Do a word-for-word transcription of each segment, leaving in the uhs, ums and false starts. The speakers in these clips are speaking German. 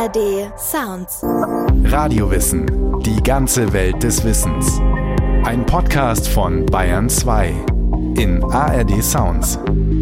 R D Sounds. Radiowissen. Die ganze Welt des Wissens. Ein Podcast von Bayern zwei in A R D Sounds.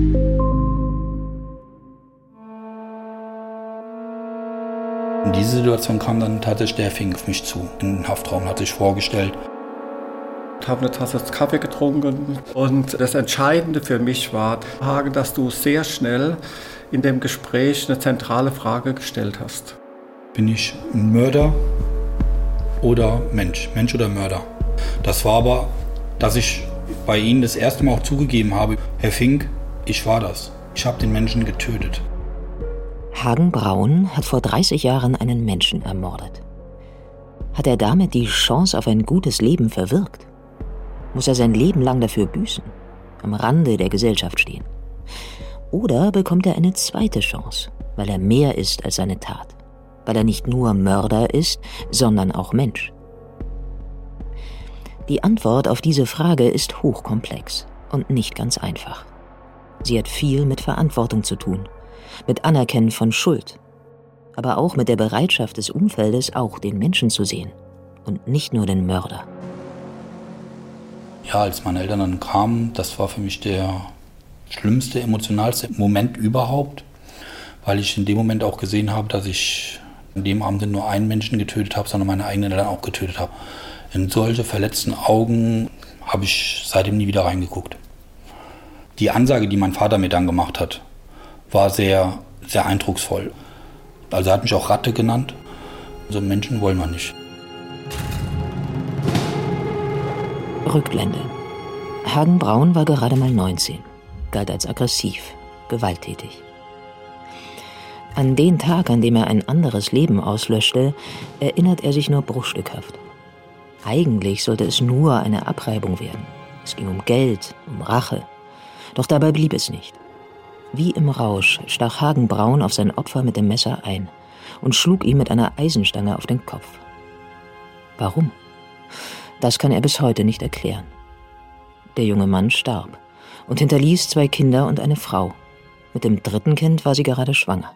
In diese Situation kam dann tatsächlich der Fink auf mich zu. In den Haftraum hat sich vorgestellt. Ich habe eine Tasse Kaffee getrunken und das Entscheidende für mich war, Hagen, dass du sehr schnell in dem Gespräch eine zentrale Frage gestellt hast. Bin ich ein Mörder oder Mensch? Mensch oder Mörder? Das war aber, dass ich bei Ihnen das erste Mal auch zugegeben habe, Herr Fink, ich war das. Ich habe den Menschen getötet. Hagen Braun hat vor dreißig Jahren einen Menschen ermordet. Hat er damit die Chance auf ein gutes Leben verwirkt? Muss er sein Leben lang dafür büßen, am Rande der Gesellschaft stehen? Oder bekommt er eine zweite Chance, weil er mehr ist als seine Tat? Weil er nicht nur Mörder ist, sondern auch Mensch? Die Antwort auf diese Frage ist hochkomplex und nicht ganz einfach. Sie hat viel mit Verantwortung zu tun, mit Anerkennen von Schuld, aber auch mit der Bereitschaft des Umfeldes, auch den Menschen zu sehen und nicht nur den Mörder. Ja, als meine Eltern dann kamen, das war für mich der schlimmste, emotionalste Moment überhaupt, weil ich in dem Moment auch gesehen habe, dass ich in dem Abend nur einen Menschen getötet habe, sondern meine eigenen Eltern auch getötet habe. In solche verletzten Augen habe ich seitdem nie wieder reingeguckt. Die Ansage, die mein Vater mir dann gemacht hat, war sehr, sehr eindrucksvoll. Also er hat mich auch Ratte genannt. So einen Menschen wollen wir nicht. Rückblende. Hagen Braun war gerade mal neunzehn, galt als aggressiv, gewalttätig. An den Tag, an dem er ein anderes Leben auslöschte, erinnert er sich nur bruchstückhaft. Eigentlich sollte es nur eine Abreibung werden. Es ging um Geld, um Rache. Doch dabei blieb es nicht. Wie im Rausch stach Hagen Braun auf sein Opfer mit dem Messer ein und schlug ihm mit einer Eisenstange auf den Kopf. Warum? Das kann er bis heute nicht erklären. Der junge Mann starb und hinterließ zwei Kinder und eine Frau. Mit dem dritten Kind war sie gerade schwanger.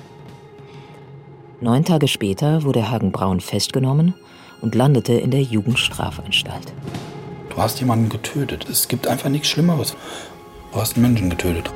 Neun Tage später wurde Hagen Braun festgenommen und landete in der Jugendstrafanstalt. Du hast jemanden getötet. Es gibt einfach nichts Schlimmeres. Du hast einen Menschen getötet.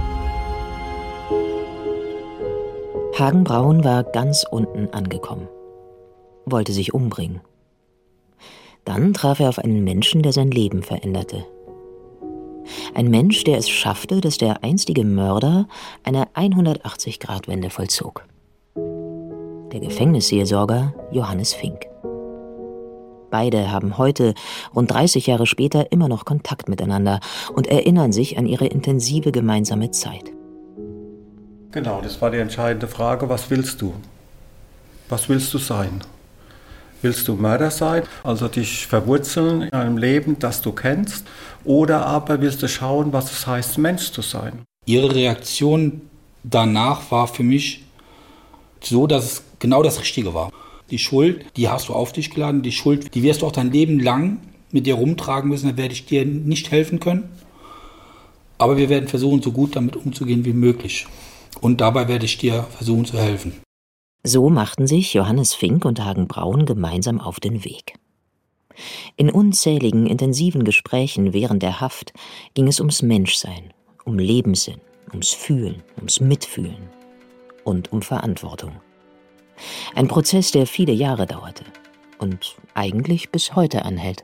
Hagen Braun war ganz unten angekommen, wollte sich umbringen. Dann traf er auf einen Menschen, der sein Leben veränderte. Ein Mensch, der es schaffte, dass der einstige Mörder eine hundertachtzig-Grad-Wende vollzog. Der Gefängnisseelsorger Johannes Fink. Beide haben heute, rund dreißig Jahre später, immer noch Kontakt miteinander und erinnern sich an ihre intensive gemeinsame Zeit. Genau, das war die entscheidende Frage, was willst du? Was willst du sein? Willst du Mörder sein, also dich verwurzeln in einem Leben, das du kennst, oder aber willst du schauen, was es heißt, Mensch zu sein? Ihre Reaktion danach war für mich so, dass es genau das Richtige war. Die Schuld, die hast du auf dich geladen, die Schuld, die wirst du auch dein Leben lang mit dir rumtragen müssen, da werde ich dir nicht helfen können. Aber wir werden versuchen, so gut damit umzugehen wie möglich. Und dabei werde ich dir versuchen zu helfen. So machten sich Johannes Fink und Hagen Braun gemeinsam auf den Weg. In unzähligen, intensiven Gesprächen während der Haft ging es ums Menschsein, um Lebenssinn, ums Fühlen, ums Mitfühlen und um Verantwortung. Ein Prozess, der viele Jahre dauerte und eigentlich bis heute anhält.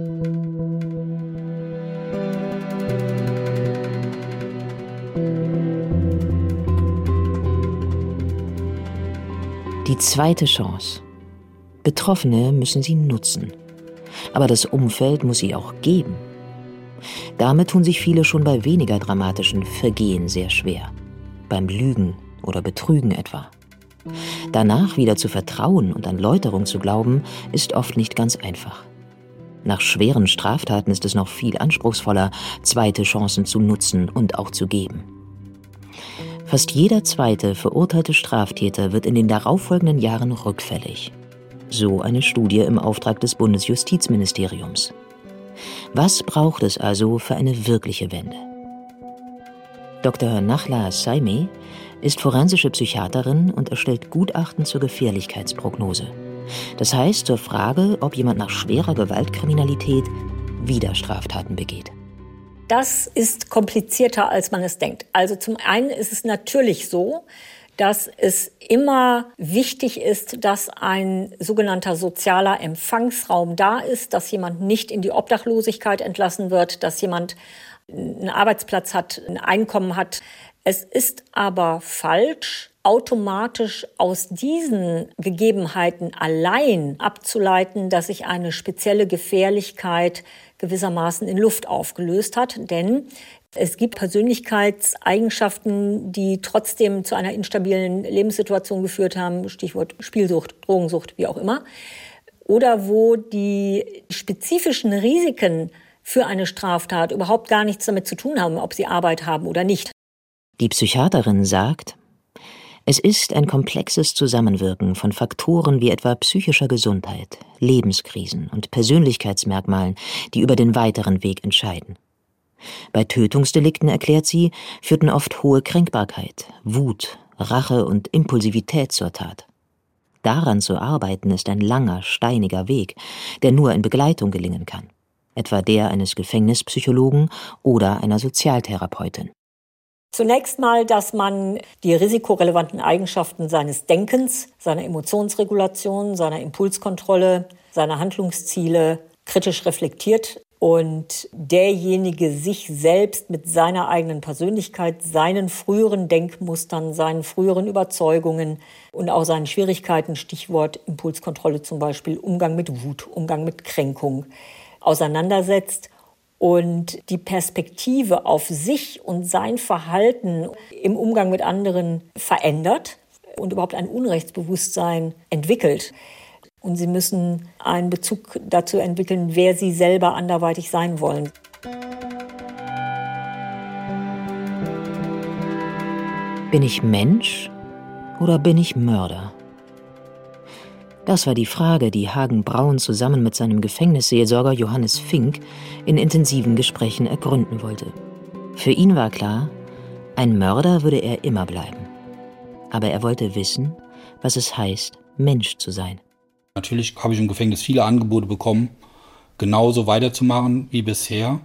Die zweite Chance. Betroffene müssen sie nutzen. Aber das Umfeld muss sie auch geben. Damit tun sich viele schon bei weniger dramatischen Vergehen sehr schwer. Beim Lügen oder Betrügen etwa. Danach wieder zu vertrauen und an Läuterung zu glauben, ist oft nicht ganz einfach. Nach schweren Straftaten ist es noch viel anspruchsvoller, zweite Chancen zu nutzen und auch zu geben. Fast jeder zweite verurteilte Straftäter wird in den darauffolgenden Jahren rückfällig. So eine Studie im Auftrag des Bundesjustizministeriums. Was braucht es also für eine wirkliche Wende? Doktor Nachla Saimeh ist forensische Psychiaterin und erstellt Gutachten zur Gefährlichkeitsprognose. Das heißt zur Frage, ob jemand nach schwerer Gewaltkriminalität wieder Straftaten begeht. Das ist komplizierter, als man es denkt. Also zum einen ist es natürlich so, dass es immer wichtig ist, dass ein sogenannter sozialer Empfangsraum da ist, dass jemand nicht in die Obdachlosigkeit entlassen wird, dass jemand einen Arbeitsplatz hat, ein Einkommen hat. Es ist aber falsch, automatisch aus diesen Gegebenheiten allein abzuleiten, dass sich eine spezielle Gefährlichkeit gewissermaßen in Luft aufgelöst hat. Denn es gibt Persönlichkeitseigenschaften, die trotzdem zu einer instabilen Lebenssituation geführt haben, Stichwort Spielsucht, Drogensucht, wie auch immer. Oder wo die spezifischen Risiken für eine Straftat überhaupt gar nichts damit zu tun haben, ob sie Arbeit haben oder nicht. Die Psychiaterin sagt, es ist ein komplexes Zusammenwirken von Faktoren wie etwa psychischer Gesundheit, Lebenskrisen und Persönlichkeitsmerkmalen, die über den weiteren Weg entscheiden. Bei Tötungsdelikten, erklärt sie, führten oft hohe Kränkbarkeit, Wut, Rache und Impulsivität zur Tat. Daran zu arbeiten ist ein langer, steiniger Weg, der nur in Begleitung gelingen kann, etwa der eines Gefängnispsychologen oder einer Sozialtherapeutin. Zunächst mal, dass man die risikorelevanten Eigenschaften seines Denkens, seiner Emotionsregulation, seiner Impulskontrolle, seiner Handlungsziele kritisch reflektiert und derjenige sich selbst mit seiner eigenen Persönlichkeit, seinen früheren Denkmustern, seinen früheren Überzeugungen und auch seinen Schwierigkeiten, Stichwort Impulskontrolle zum Beispiel, Umgang mit Wut, Umgang mit Kränkung, auseinandersetzt und die Perspektive auf sich und sein Verhalten im Umgang mit anderen verändert und überhaupt ein Unrechtsbewusstsein entwickelt. Und sie müssen einen Bezug dazu entwickeln, wer sie selber anderweitig sein wollen. Bin ich Mensch oder bin ich Mörder? Das war die Frage, die Hagen Braun zusammen mit seinem Gefängnisseelsorger Johannes Fink in intensiven Gesprächen ergründen wollte. Für ihn war klar, ein Mörder würde er immer bleiben. Aber er wollte wissen, was es heißt, Mensch zu sein. Natürlich habe ich im Gefängnis viele Angebote bekommen, genauso weiterzumachen wie bisher.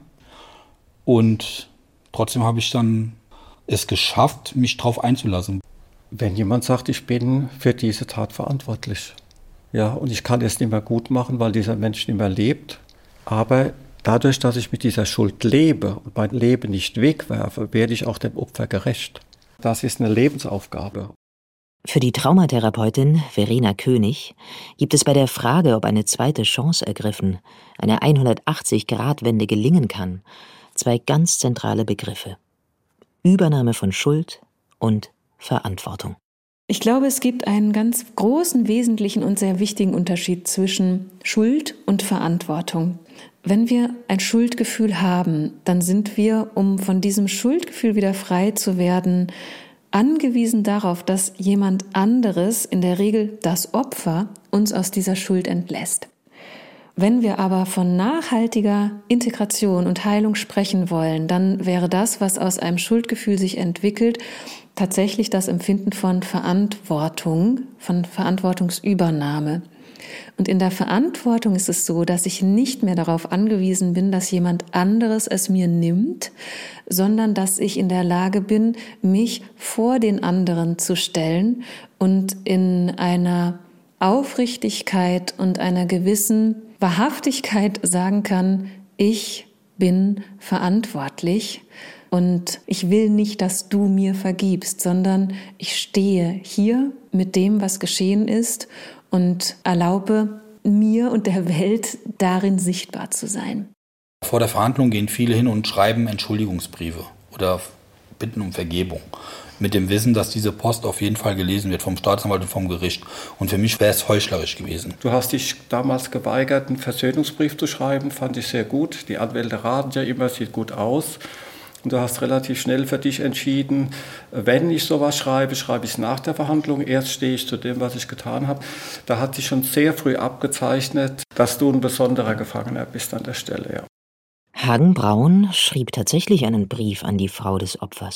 Und trotzdem habe ich dann es geschafft, mich darauf einzulassen. Wenn jemand sagt, ich bin für diese Tat verantwortlich, ja, und ich kann es nicht mehr gut machen, weil dieser Mensch nicht mehr lebt, aber dadurch, dass ich mit dieser Schuld lebe und mein Leben nicht wegwerfe, werde ich auch dem Opfer gerecht. Das ist eine Lebensaufgabe. Für die Traumatherapeutin Verena König gibt es bei der Frage, ob eine zweite Chance ergriffen, eine hundertachtzig-Grad-Wende gelingen kann, zwei ganz zentrale Begriffe: Übernahme von Schuld und Verantwortung. Ich glaube, es gibt einen ganz großen, wesentlichen und sehr wichtigen Unterschied zwischen Schuld und Verantwortung. Wenn wir ein Schuldgefühl haben, dann sind wir, um von diesem Schuldgefühl wieder frei zu werden, angewiesen darauf, dass jemand anderes, in der Regel das Opfer, uns aus dieser Schuld entlässt. Wenn wir aber von nachhaltiger Integration und Heilung sprechen wollen, dann wäre das, was aus einem Schuldgefühl sich entwickelt, tatsächlich das Empfinden von Verantwortung, von Verantwortungsübernahme. Und in der Verantwortung ist es so, dass ich nicht mehr darauf angewiesen bin, dass jemand anderes es mir nimmt, sondern dass ich in der Lage bin, mich vor den anderen zu stellen und in einer Aufrichtigkeit und einer gewissen Wahrhaftigkeit sagen kann, ich bin verantwortlich. Und ich will nicht, dass du mir vergibst, sondern ich stehe hier mit dem, was geschehen ist und erlaube mir und der Welt darin sichtbar zu sein. Vor der Verhandlung gehen viele hin und schreiben Entschuldigungsbriefe oder bitten um Vergebung. Mit dem Wissen, dass diese Post auf jeden Fall gelesen wird vom Staatsanwalt und vom Gericht. Und für mich wäre es heuchlerisch gewesen. Du hast dich damals geweigert, einen Versöhnungsbrief zu schreiben, fand ich sehr gut. Die Anwälte raten ja immer, sieht gut aus. Und du hast relativ schnell für dich entschieden, wenn ich sowas schreibe, schreibe ich es nach der Verhandlung. Erst stehe ich zu dem, was ich getan habe. Da hat sich schon sehr früh abgezeichnet, dass du ein besonderer Gefangener bist an der Stelle. Ja. Hagen Braun schrieb tatsächlich einen Brief an die Frau des Opfers.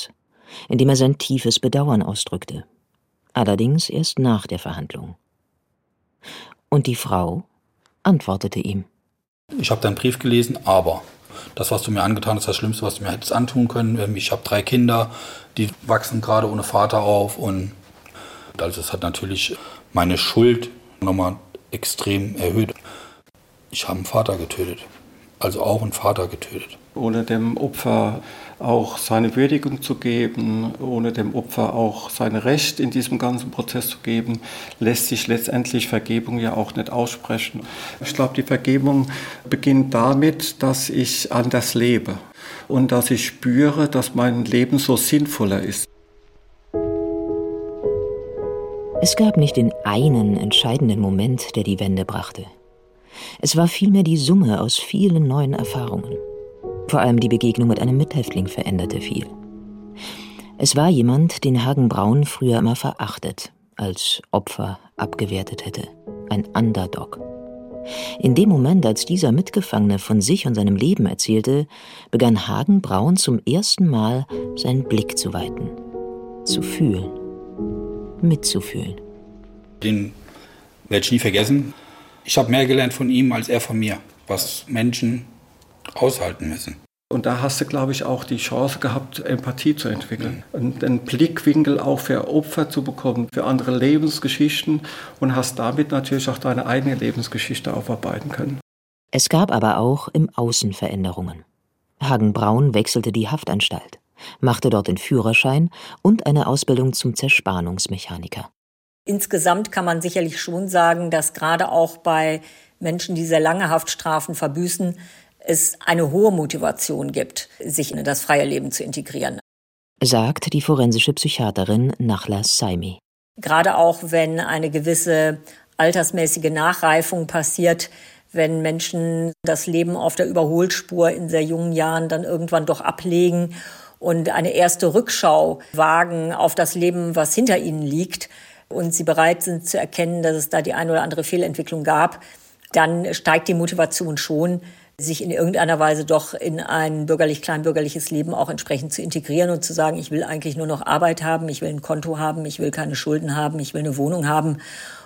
in dem er sein tiefes Bedauern ausdrückte. Allerdings erst nach der Verhandlung. Und die Frau antwortete ihm: Ich habe deinen Brief gelesen, aber das, was du mir angetan hast, ist das Schlimmste, was du mir hättest antun können. Ich habe drei Kinder, die wachsen gerade ohne Vater auf. Und also es hat natürlich meine Schuld nochmal extrem erhöht. Ich habe einen Vater getötet, also auch einen Vater getötet. Ohne dem Opfer auch seine Würdigung zu geben, ohne dem Opfer auch sein Recht in diesem ganzen Prozess zu geben, lässt sich letztendlich Vergebung ja auch nicht aussprechen. Ich glaube, die Vergebung beginnt damit, dass ich anders lebe und dass ich spüre, dass mein Leben so sinnvoller ist. Es gab nicht den einen entscheidenden Moment, der die Wende brachte. Es war vielmehr die Summe aus vielen neuen Erfahrungen. Vor allem die Begegnung mit einem Mithäftling veränderte viel. Es war jemand, den Hagen Braun früher immer verachtet, als Opfer abgewertet hätte. Ein Underdog. In dem Moment, als dieser Mitgefangene von sich und seinem Leben erzählte, begann Hagen Braun zum ersten Mal seinen Blick zu weiten. Zu fühlen. Mitzufühlen. Den werde ich nie vergessen. Ich habe mehr gelernt von ihm als er von mir, was Menschen aushalten müssen. Und da hast du, glaube ich, auch die Chance gehabt, Empathie zu entwickeln. Und einen Blickwinkel auch für Opfer zu bekommen, für andere Lebensgeschichten und hast damit natürlich auch deine eigene Lebensgeschichte aufarbeiten können. Es gab aber auch im Außen Veränderungen. Hagen Braun wechselte die Haftanstalt, machte dort den Führerschein und eine Ausbildung zum Zerspannungsmechaniker. Insgesamt kann man sicherlich schon sagen, dass gerade auch bei Menschen, die sehr lange Haftstrafen verbüßen, es eine hohe Motivation gibt, sich in das freie Leben zu integrieren. Sagt die forensische Psychiaterin Nachla Saimi. Gerade auch, wenn eine gewisse altersmäßige Nachreifung passiert, wenn Menschen das Leben auf der Überholspur in sehr jungen Jahren dann irgendwann doch ablegen und eine erste Rückschau wagen auf das Leben, was hinter ihnen liegt, und sie bereit sind zu erkennen, dass es da die eine oder andere Fehlentwicklung gab, dann steigt die Motivation schon, sich in irgendeiner Weise doch in ein bürgerlich-kleinbürgerliches Leben auch entsprechend zu integrieren und zu sagen, ich will eigentlich nur noch Arbeit haben, ich will ein Konto haben, ich will keine Schulden haben, ich will eine Wohnung haben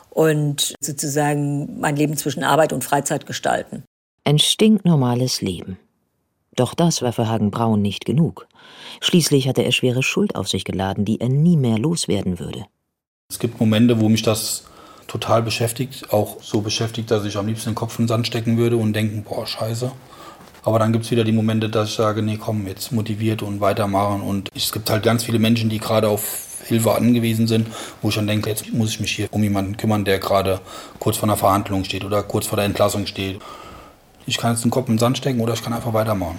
und sozusagen mein Leben zwischen Arbeit und Freizeit gestalten. Ein stinknormales Leben. Doch das war für Hagen Braun nicht genug. Schließlich hatte er schwere Schuld auf sich geladen, die er nie mehr loswerden würde. Es gibt Momente, wo mich das total beschäftigt, auch so beschäftigt, dass ich am liebsten den Kopf in den Sand stecken würde und denken, boah, scheiße. Aber dann gibt es wieder die Momente, dass ich sage, nee, komm, jetzt motiviert und weitermachen. Und es gibt halt ganz viele Menschen, die gerade auf Hilfe angewiesen sind, wo ich dann denke, jetzt muss ich mich hier um jemanden kümmern, der gerade kurz vor einer Verhandlung steht oder kurz vor der Entlassung steht. Ich kann jetzt den Kopf in den Sand stecken oder ich kann einfach weitermachen.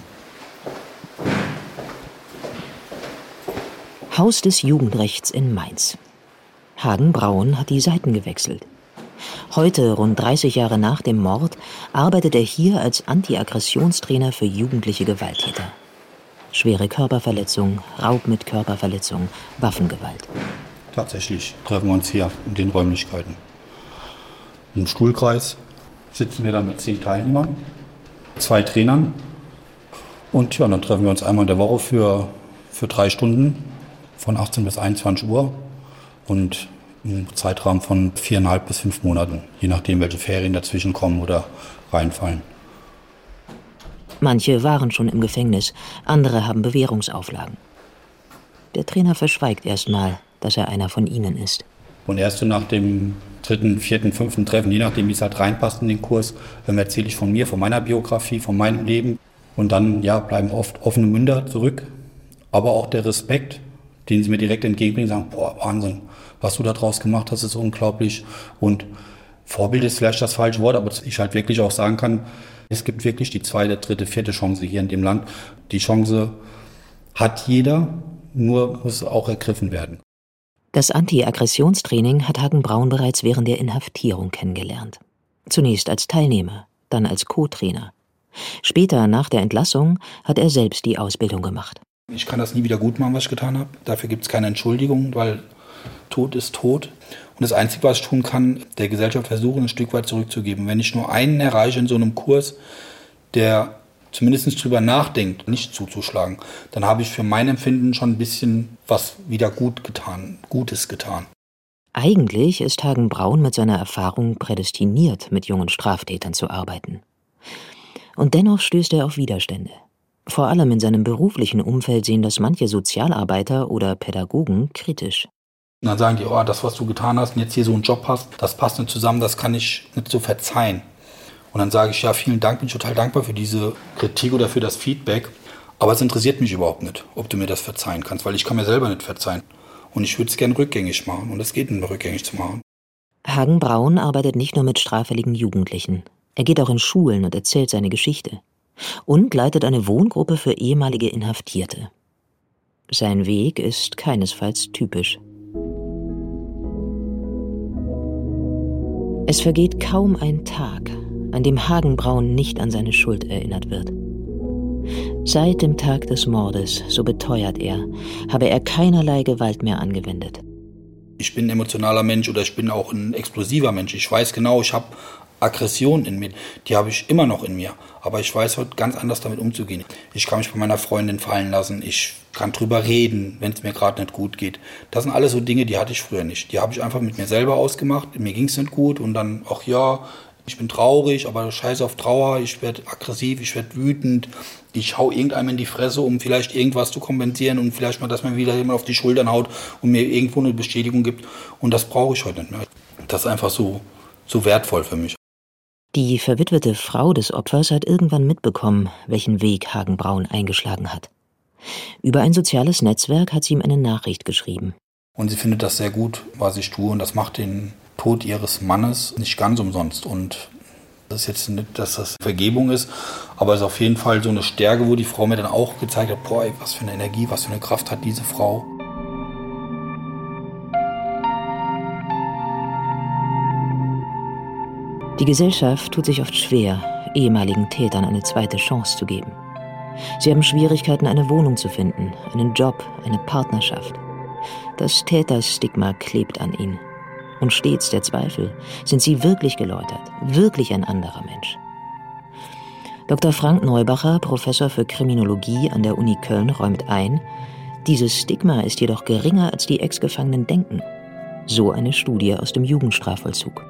Haus des Jugendrechts in Mainz. Hagen Braun hat die Seiten gewechselt. Heute, rund dreißig Jahre nach dem Mord, arbeitet er hier als Anti-Aggressionstrainer für jugendliche Gewalttäter. Schwere Körperverletzung, Raub mit Körperverletzung, Waffengewalt. Tatsächlich treffen wir uns hier in den Räumlichkeiten. Im Stuhlkreis sitzen wir dann mit zehn Teilnehmern, zwei Trainern. Und ja, dann treffen wir uns einmal in der Woche für, für drei Stunden von achtzehn bis einundzwanzig Uhr. Und im Zeitraum von viereinhalb bis fünf Monaten, je nachdem, welche Ferien dazwischen kommen oder reinfallen. Manche waren schon im Gefängnis, andere haben Bewährungsauflagen. Der Trainer verschweigt erstmal, dass er einer von ihnen ist. Und erst so nach dem dritten, vierten, fünften Treffen, je nachdem, wie es halt reinpasst in den Kurs, erzähle ich von mir, von meiner Biografie, von meinem Leben. Und dann ja, bleiben oft offene Münder zurück, aber auch der Respekt, den sie mir direkt entgegenbringen, sagen, boah, Wahnsinn, was du da draus gemacht hast, ist unglaublich. Und Vorbild ist vielleicht das falsche Wort, aber ich halt wirklich auch sagen kann, es gibt wirklich die zweite, dritte, vierte Chance hier in dem Land. Die Chance hat jeder, nur muss auch ergriffen werden. Das Anti-Aggressionstraining hat Hagen Braun bereits während der Inhaftierung kennengelernt. Zunächst als Teilnehmer, dann als Co-Trainer. Später, nach der Entlassung, hat er selbst die Ausbildung gemacht. Ich kann das nie wieder gut machen, was ich getan habe. Dafür gibt es keine Entschuldigung, weil Tod ist tot. Und das Einzige, was ich tun kann, der Gesellschaft versuchen, ein Stück weit zurückzugeben. Wenn ich nur einen erreiche in so einem Kurs, der zumindest drüber nachdenkt, nicht zuzuschlagen, dann habe ich für mein Empfinden schon ein bisschen was wieder gut getan, Gutes getan. Eigentlich ist Hagen Braun mit seiner Erfahrung prädestiniert, mit jungen Straftätern zu arbeiten. Und dennoch stößt er auf Widerstände. Vor allem in seinem beruflichen Umfeld sehen das manche Sozialarbeiter oder Pädagogen kritisch. Und dann sagen die, oh, das, was du getan hast und jetzt hier so einen Job hast, das passt nicht zusammen, das kann ich nicht so verzeihen. Und dann sage ich, ja, vielen Dank, bin ich total dankbar für diese Kritik oder für das Feedback. Aber es interessiert mich überhaupt nicht, ob du mir das verzeihen kannst, weil ich kann mir selber nicht verzeihen. Und ich würde es gerne rückgängig machen und es geht nicht mehr rückgängig zu machen. Hagen Braun arbeitet nicht nur mit straffälligen Jugendlichen. Er geht auch in Schulen und erzählt seine Geschichte. Und leitet eine Wohngruppe für ehemalige Inhaftierte. Sein Weg ist keinesfalls typisch. Es vergeht kaum ein Tag, an dem Hagen Braun nicht an seine Schuld erinnert wird. Seit dem Tag des Mordes, so beteuert er, habe er keinerlei Gewalt mehr angewendet. Ich bin ein emotionaler Mensch oder ich bin auch ein explosiver Mensch. Ich weiß genau, ich habe Aggression in mir, die habe ich immer noch in mir. Aber ich weiß heute ganz anders damit umzugehen. Ich kann mich bei meiner Freundin fallen lassen, ich kann drüber reden, wenn es mir gerade nicht gut geht. Das sind alles so Dinge, die hatte ich früher nicht. Die habe ich einfach mit mir selber ausgemacht, mir ging es nicht gut und dann, ach ja, ich bin traurig, aber scheiß auf Trauer, ich werde aggressiv, ich werde wütend. Ich hau irgendeinem in die Fresse, um vielleicht irgendwas zu kompensieren und vielleicht mal, dass mir wieder jemand auf die Schultern haut und mir irgendwo eine Bestätigung gibt. Und das brauche ich heute nicht mehr. Das ist einfach so, so wertvoll für mich. Die verwitwete Frau des Opfers hat irgendwann mitbekommen, welchen Weg Hagen Braun eingeschlagen hat. Über ein soziales Netzwerk hat sie ihm eine Nachricht geschrieben. Und sie findet das sehr gut, was ich tue. Und das macht den Tod ihres Mannes nicht ganz umsonst. Und das ist jetzt nicht, dass das Vergebung ist, aber es ist auf jeden Fall so eine Stärke, wo die Frau mir dann auch gezeigt hat, boah, ey, was für eine Energie, was für eine Kraft hat diese Frau. Die Gesellschaft tut sich oft schwer, ehemaligen Tätern eine zweite Chance zu geben. Sie haben Schwierigkeiten, eine Wohnung zu finden, einen Job, eine Partnerschaft. Das Täterstigma klebt an ihnen. Und stets der Zweifel, sind sie wirklich geläutert, wirklich ein anderer Mensch? Doktor Frank Neubacher, Professor für Kriminologie an der Uni Köln, räumt ein, dieses Stigma ist jedoch geringer, als die Ex-Gefangenen denken. So eine Studie aus dem Jugendstrafvollzug.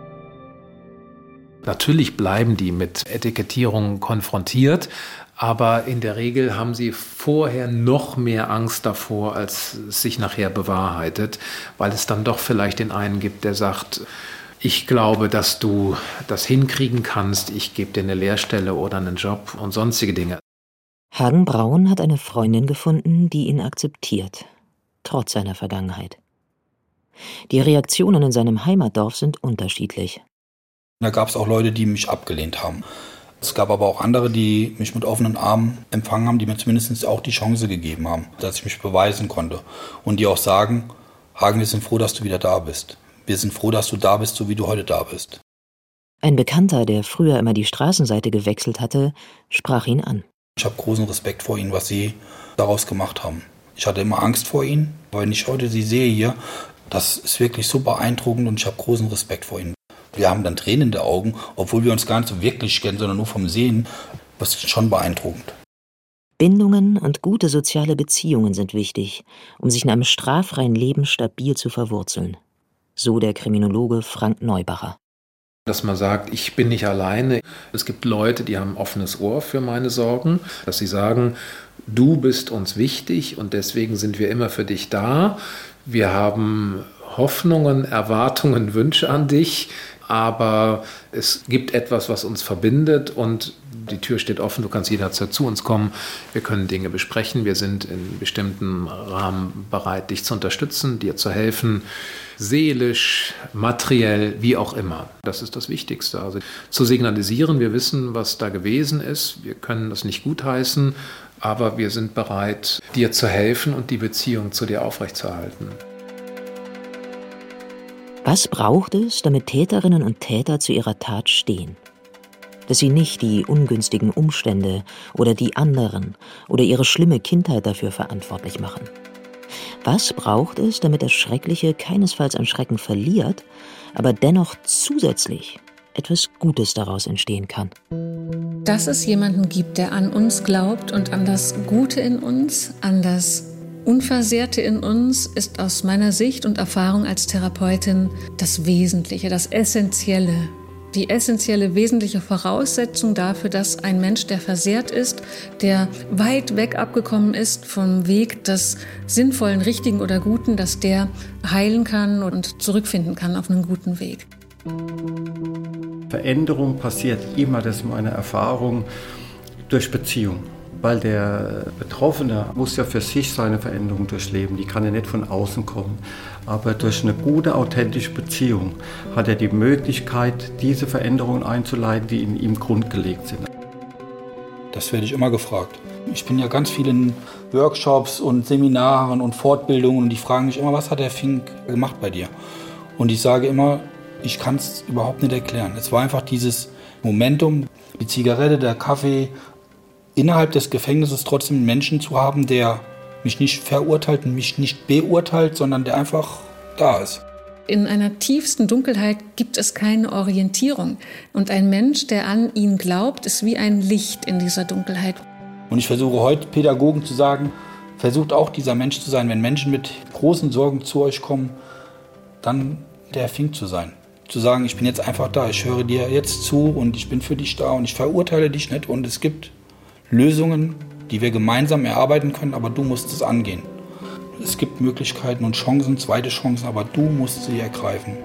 Natürlich bleiben die mit Etikettierungen konfrontiert, aber in der Regel haben sie vorher noch mehr Angst davor, als es sich nachher bewahrheitet, weil es dann doch vielleicht den einen gibt, der sagt, ich glaube, dass du das hinkriegen kannst, ich gebe dir eine Lehrstelle oder einen Job und sonstige Dinge. Hagen Braun hat eine Freundin gefunden, die ihn akzeptiert, trotz seiner Vergangenheit. Die Reaktionen in seinem Heimatdorf sind unterschiedlich. Da gab es auch Leute, die mich abgelehnt haben. Es gab aber auch andere, die mich mit offenen Armen empfangen haben, die mir zumindest auch die Chance gegeben haben, dass ich mich beweisen konnte. Und die auch sagen, Hagen, wir sind froh, dass du wieder da bist. Wir sind froh, dass du da bist, so wie du heute da bist. Ein Bekannter, der früher immer die Straßenseite gewechselt hatte, sprach ihn an. Ich habe großen Respekt vor ihnen, was sie daraus gemacht haben. Ich hatte immer Angst vor ihnen, aber wenn ich heute sie sehe hier, das ist wirklich so beeindruckend und ich habe großen Respekt vor ihnen. Wir haben dann Tränen in den Augen, obwohl wir uns gar nicht so wirklich kennen, sondern nur vom Sehen. Das ist schon beeindruckend. Bindungen und gute soziale Beziehungen sind wichtig, um sich in einem straffreien Leben stabil zu verwurzeln. So der Kriminologe Frank Neubacher. Dass man sagt, ich bin nicht alleine. Es gibt Leute, die haben ein offenes Ohr für meine Sorgen, dass sie sagen, du bist uns wichtig und deswegen sind wir immer für dich da. Wir haben Hoffnungen, Erwartungen, Wünsche an dich, aber es gibt etwas, was uns verbindet und die Tür steht offen, du kannst jederzeit zu uns kommen, wir können Dinge besprechen, wir sind in bestimmten Rahmen bereit, dich zu unterstützen, dir zu helfen, seelisch, materiell, wie auch immer. Das ist das Wichtigste, also zu signalisieren, wir wissen, was da gewesen ist, wir können das nicht gutheißen, aber wir sind bereit, dir zu helfen und die Beziehung zu dir aufrechtzuerhalten. Was braucht es, damit Täterinnen und Täter zu ihrer Tat stehen? Dass sie nicht die ungünstigen Umstände oder die anderen oder ihre schlimme Kindheit dafür verantwortlich machen. Was braucht es, damit das Schreckliche keinesfalls an Schrecken verliert, aber dennoch zusätzlich etwas Gutes daraus entstehen kann? Dass es jemanden gibt, der an uns glaubt und an das Gute in uns, an das Unversehrte in uns, ist aus meiner Sicht und Erfahrung als Therapeutin das Wesentliche, das Essentielle. Die essentielle, wesentliche Voraussetzung dafür, dass ein Mensch, der versehrt ist, der weit weg abgekommen ist vom Weg des sinnvollen, richtigen oder guten, dass der heilen kann und zurückfinden kann auf einen guten Weg. Veränderung passiert immer, das ist meine Erfahrung, durch Beziehung. Weil der Betroffene muss ja für sich seine Veränderung durchleben, die kann ja nicht von außen kommen. Aber durch eine gute, authentische Beziehung hat er die Möglichkeit, diese Veränderungen einzuleiten, die in ihm grundgelegt sind. Das werde ich immer gefragt. Ich bin ja ganz viel in Workshops und Seminaren und Fortbildungen und die fragen mich immer, was hat der Fink gemacht bei dir? Und ich sage immer, ich kann es überhaupt nicht erklären. Es war einfach dieses Momentum, die Zigarette, der Kaffee, innerhalb des Gefängnisses trotzdem einen Menschen zu haben, der mich nicht verurteilt und mich nicht beurteilt, sondern der einfach da ist. In einer tiefsten Dunkelheit gibt es keine Orientierung. Und ein Mensch, der an ihn glaubt, ist wie ein Licht in dieser Dunkelheit. Und ich versuche heute Pädagogen zu sagen, versucht auch dieser Mensch zu sein, wenn Menschen mit großen Sorgen zu euch kommen, dann der Fink zu sein. Zu sagen, ich bin jetzt einfach da, ich höre dir jetzt zu und ich bin für dich da und ich verurteile dich nicht und es gibt Lösungen, die wir gemeinsam erarbeiten können, aber du musst es angehen. Es gibt Möglichkeiten und Chancen, zweite Chancen, aber du musst sie ergreifen.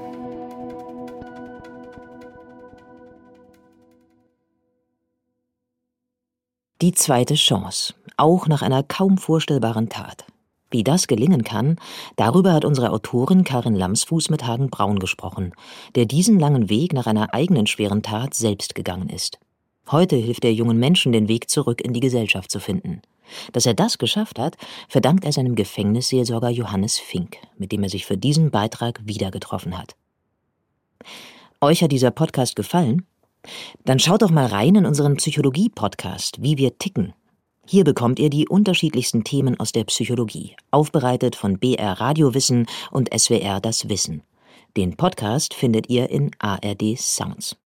Die zweite Chance, auch nach einer kaum vorstellbaren Tat. Wie das gelingen kann, darüber hat unsere Autorin Karin Lamsfuß mit Hagen Braun gesprochen, der diesen langen Weg nach einer eigenen schweren Tat selbst gegangen ist. Heute hilft er jungen Menschen, den Weg zurück in die Gesellschaft zu finden. Dass er das geschafft hat, verdankt er seinem Gefängnisseelsorger Johannes Fink, mit dem er sich für diesen Beitrag wieder getroffen hat. Euch hat dieser Podcast gefallen? Dann schaut doch mal rein in unseren Psychologie-Podcast, Wie wir ticken. Hier bekommt ihr die unterschiedlichsten Themen aus der Psychologie, aufbereitet von B R Radiowissen und S W R Das Wissen. Den Podcast findet ihr in A R D Sounds.